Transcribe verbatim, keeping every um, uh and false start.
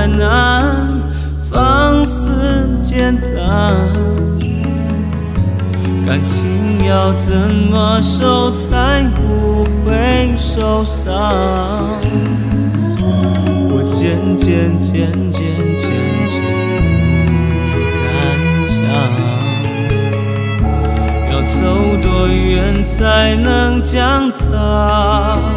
太难，放肆简单。感情要怎么守才不会受伤？我渐渐渐渐渐渐不敢想，要走多远才能将它